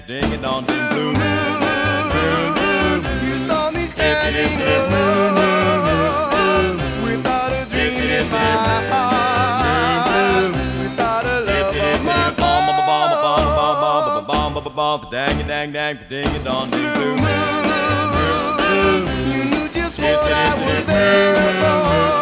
Ding it on, ding blue. You saw me standing alone without a dream in my heart, without a love of my Bomb, dang it, dang, dang, ding it on, ding blue. You knew just what I was there for.